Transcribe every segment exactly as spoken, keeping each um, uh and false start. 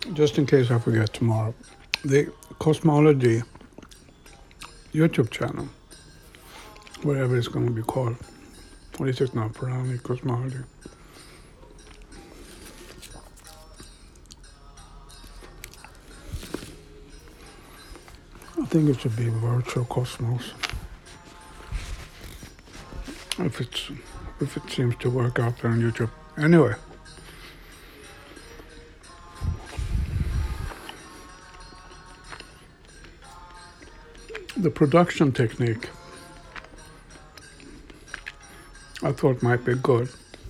just in case I forget tomorrow, the Cosmology YouTube channel, whatever it's going to be called. What is it now? Pranic Cosmology. I think it should be Virtual Cosmos. If it's if it seems to work out there on YouTube. Anyway. The production technique I thought might be good.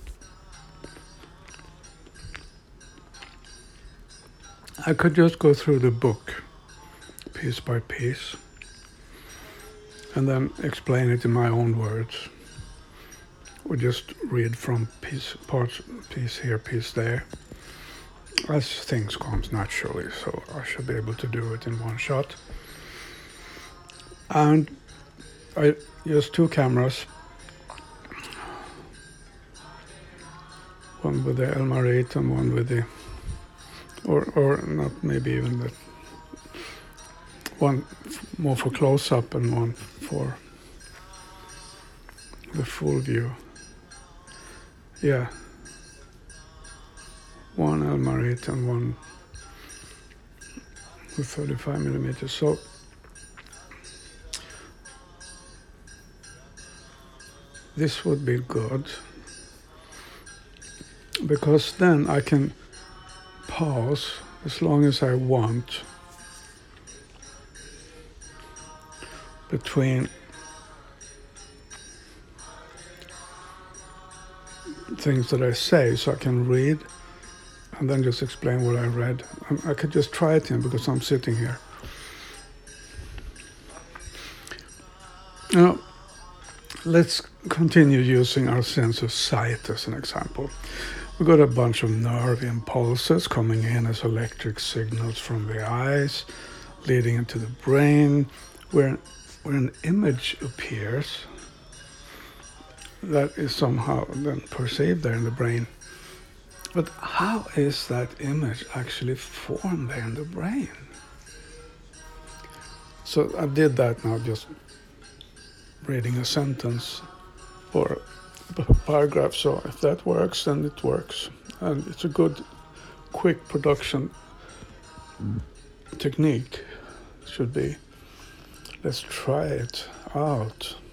I could just go through the book piece by piece and then explain it in my own words, or just read from piece parts, piece here, piece there, as things comes naturally. So I should be able to do it in one shot. And I use two cameras, one with the Elmar eight and one with the, or or not maybe even the, one more for close-up and one for the full view. Yeah, one Elmar eight and one with thirty-five millimeters. So this would be good, because then I can pause as long as I want between things that I say, so I can read and then just explain what I read. I could just try it in because I'm sitting here. Now, let's continue using our sense of sight as an example. We've got a bunch of nerve impulses coming in as electric signals from the eyes, leading into the brain, where, where an image appears that is somehow then perceived there in the brain. But how is that image actually formed there in the brain? So I did that now, just reading a sentence or a paragraph. So if that works, then it works. And it's a good, quick production technique. Should be. Let's try it out.